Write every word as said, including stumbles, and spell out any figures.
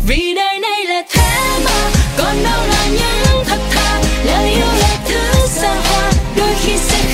vì đời này là thế mà, còn đâu là những thật thà. Lời yêu là thứ xa hoa, đôi khi sẽ